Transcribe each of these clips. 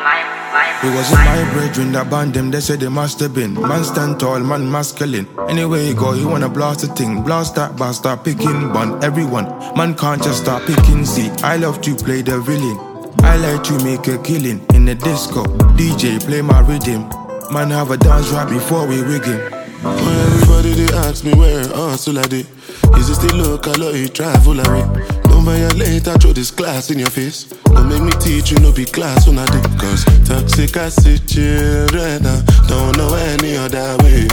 It wasn't my brethren that banned them, they said they must have been. Man stand tall, man masculine. Anywhere you go, you wanna blast a thing. Blast that bar, start picking, bun everyone. Man can't just start picking, see. I love to play the villain. I like to make a killing in the disco. DJ, play my rhythm. Man have a dance right before we wig him. When everybody they ask me where hustle I did. Is it still local or you travel away? Don't violate, I throw this glass in your face. Don't make me teach you, no be class when I did. Cause toxic acid children, don't know any other way.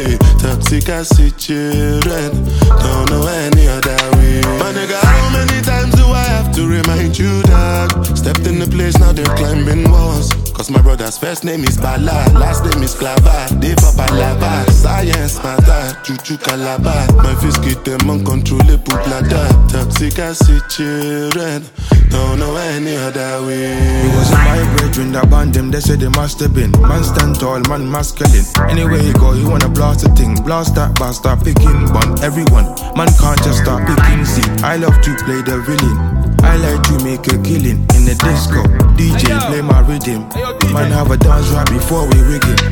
Toxic acid children, don't know any other way. My nigga, how many times do I have to remind you that? Stepped in the place, now they're climbing walls. Cause my brother's first name is Bala, last name is Clava. They papa lava, science matter, chuchu calabar. My fist get them uncontrollable bladder. Toxic acid children, don't know any other way. It wasn't my brethren that banned them, they said they must have been. Man stand tall, man masculine. Anywhere you go, you wanna blast a thing. Blast that bar, start picking, bun everyone. Man can't just start picking, see. I love to play the villain. I like to make a killing in the disco. DJ, play my rhythm. Man have a dance right before we rig it.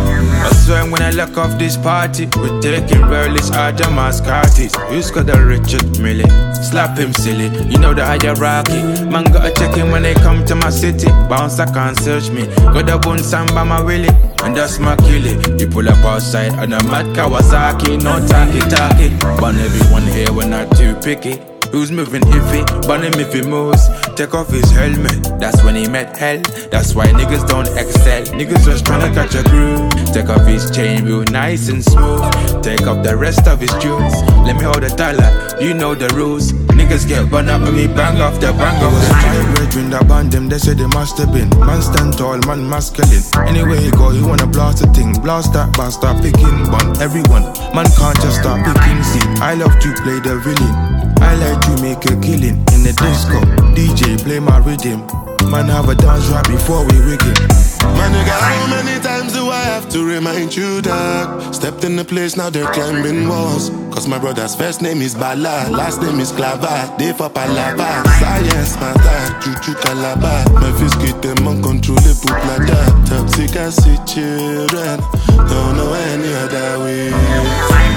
I swear when I look off this party, we're taking relics out of mascatis. Who's got the Richard Millie? Slap him silly, you know the hierarchy. Man gotta check him when they come to my city. Bounce, I can't search me. Got the bone samba my willy, and that's my killie. You pull up outside on a mad Kawasaki, no talkie. But everyone here, we're not too picky. Who's moving iffy? Burn him if he moves. Take off his helmet, that's when he met hell. That's why niggas don't excel. Niggas just tryna catch a groove. Take off his chain real nice and smooth. Take off the rest of his jewels. Let me hold the dollar, you know the rules. Niggas get burned up when me bang off the bang off the my brethren that banned them, they said they must have been. Man stand tall, man masculine. Anywhere you go, you wanna blast a thing. Blast that bar, start picking, bun everyone. Man can't just start picking, see. I love to play the villain. I like to make a killing in the disco. DJ, play my rhythm. Man have a dance right before we rig it. My nigga, how many times do I have to remind you that? Stepped in the place, now they're climbing walls. Cause my brother's first name is Bala, last name is Clava. They for palava, science matter, chuchu calabar. My fist get them uncontrollable bladder. Toxic acid children, don't know any other way.